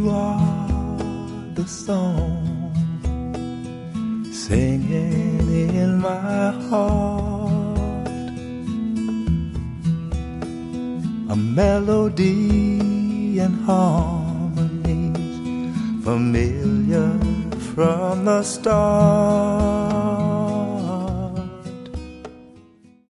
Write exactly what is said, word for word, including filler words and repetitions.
You are the song singing in my heart, a melody and harmonies familiar from the start.